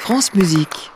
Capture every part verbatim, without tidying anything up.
France Musique.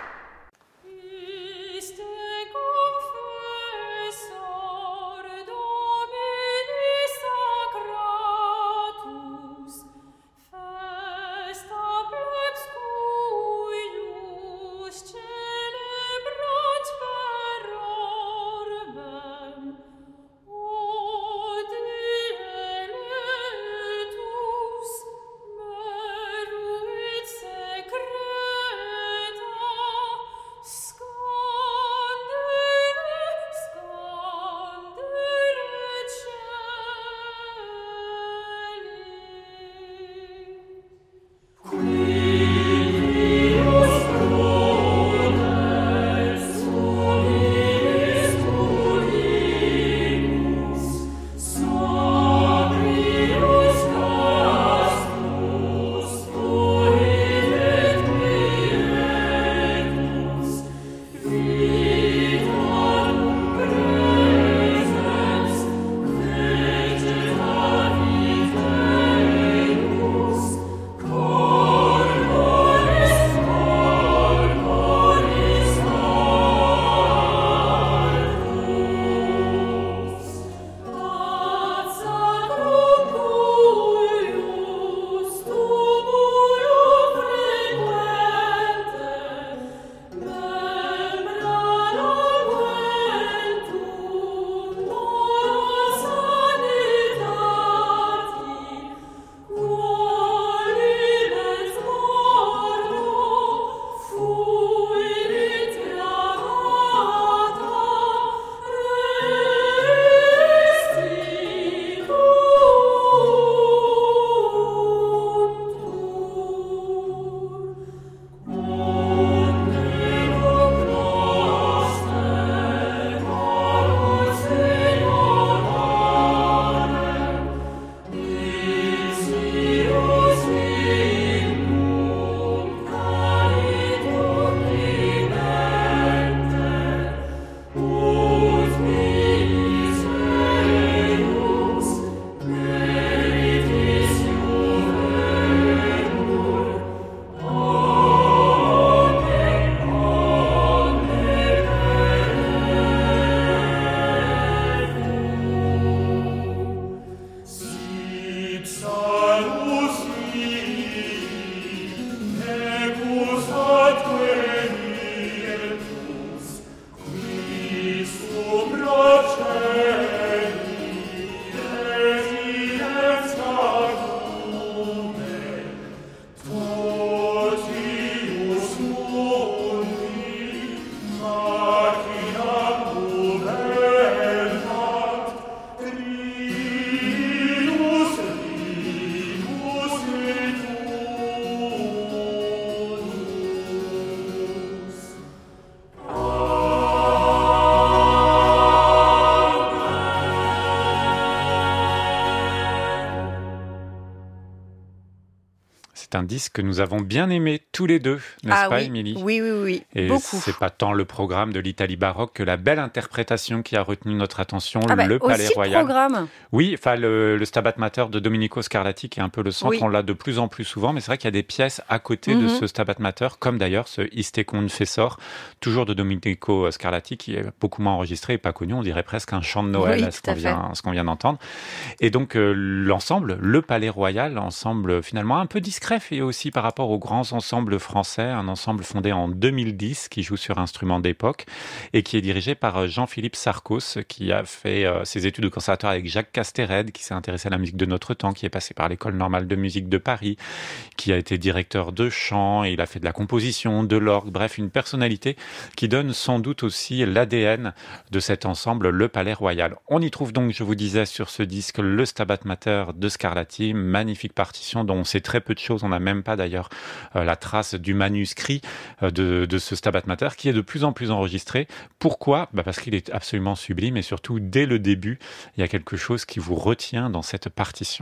C'est un disque que nous avons bien aimé tous les deux, n'est-ce ah, pas, oui. Émilie ? Oui, oui, oui, Et beaucoup. c'est pas tant le programme de l'Italie baroque que la belle interprétation qui a retenu notre attention, ah bah, le Palais aussi Royal. Le programme. Oui, enfin le, le Stabat Mater de Domenico Scarlatti qui est un peu le centre, oui. On l'a de plus en plus souvent, mais c'est vrai qu'il y a des pièces à côté mm-hmm. de ce Stabat Mater, comme d'ailleurs ce Iste Confessor, toujours de Domenico Scarlatti, qui est beaucoup moins enregistré et pas connu, on dirait presque un chant de Noël, oui, ce, qu'on vient, ce qu'on vient d'entendre. Et donc euh, l'ensemble, le Palais Royal, ensemble finalement un peu discret, et aussi par rapport aux grands ensembles français, un ensemble fondé en deux mille dix qui joue sur instruments d'époque et qui est dirigé par Jean-Philippe Sarcos, qui a fait euh, ses études de conservatoire avec Jacques Castered, qui s'est intéressé à la musique de notre temps, qui est passé par l'École normale de musique de Paris, qui a été directeur de chant, et il a fait de la composition, de l'orgue, bref, une personnalité qui donne sans doute aussi l'A D N de cet ensemble, le Palais Royal. On y trouve donc, je vous disais, sur ce disque, le Stabat Mater de Scarlatti, magnifique partition dont on sait très peu de choses, on n'a même pas d'ailleurs euh, la trace du manuscrit euh, de, de ce Stabat Mater, qui est de plus en plus enregistré. Pourquoi ? Bah parce qu'il est absolument sublime, et surtout, dès le début, il y a quelque chose qui vous retient dans cette partition.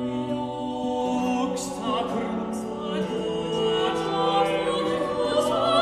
Oh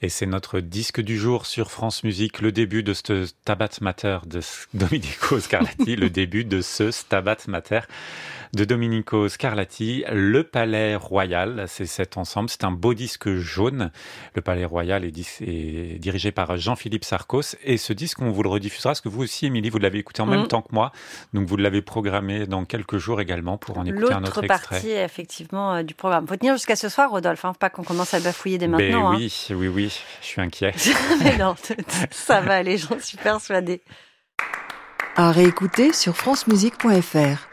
Et c'est notre disque du jour sur France Musique, le début de ce Stabat Mater de Domenico Scarlatti, le début de ce Stabat Mater de Domenico Scarlatti, Le Palais Royal, c'est cet ensemble, c'est un beau disque jaune. Le Palais Royal est, dis- est dirigé par Jean-Philippe Sarcos, et ce disque, on vous le rediffusera, parce que vous aussi, Émilie, vous l'avez écouté en mmh. même temps que moi, donc vous l'avez programmé dans quelques jours également pour en écouter L'autre un autre extrait. L'autre partie, effectivement, euh, du programme. Faut tenir jusqu'à ce soir, Rodolphe, hein, pas qu'on commence à bafouiller dès maintenant. Ben oui, hein. oui, oui, je suis inquiet. Mais non, ça va aller, j'en suis persuadée. À réécouter sur francemusique point f r.